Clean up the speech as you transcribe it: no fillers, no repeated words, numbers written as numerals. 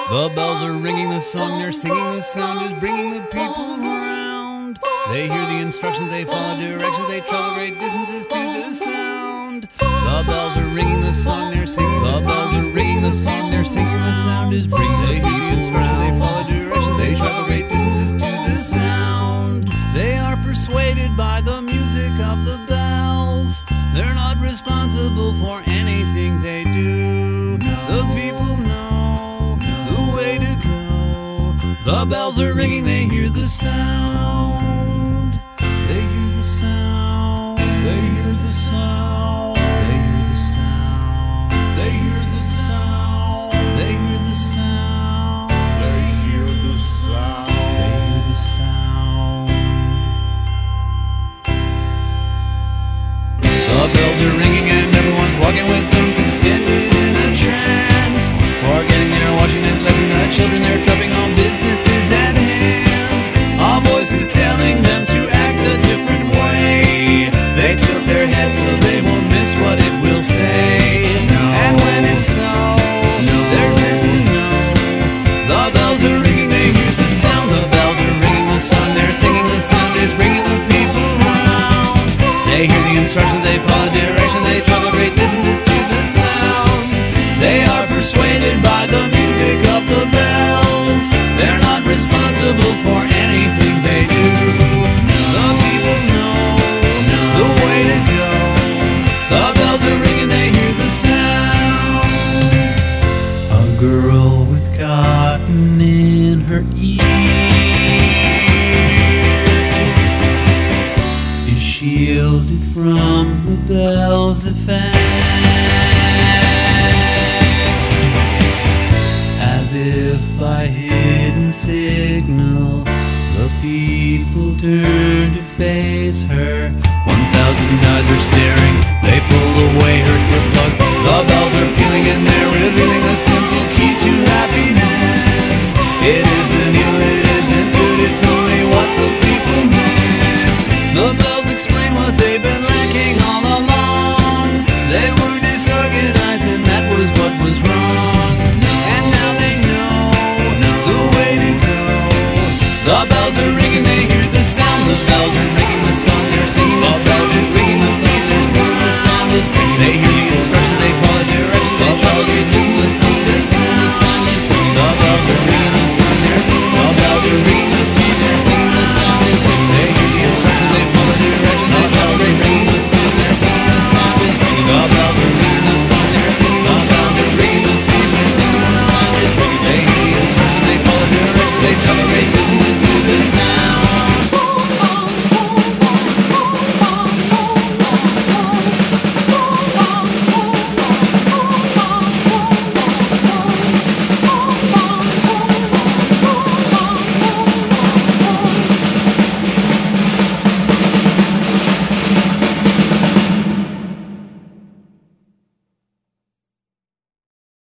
The bells are ringing, the song they're singing, the sound is bringing the people around. They hear the instructions, they follow directions, they travel great distances to the sound. The bells are ringing, the song they're singing, the bells are ringing, the song they're singing, the sound is bringing. They hear the instructions, they follow directions, they travel great distances to the sound. They are persuaded by the music of the bells. They're not responsible for anything they do. The people know the way to go. The bells are ringing, they hear the sound. They hear the sound.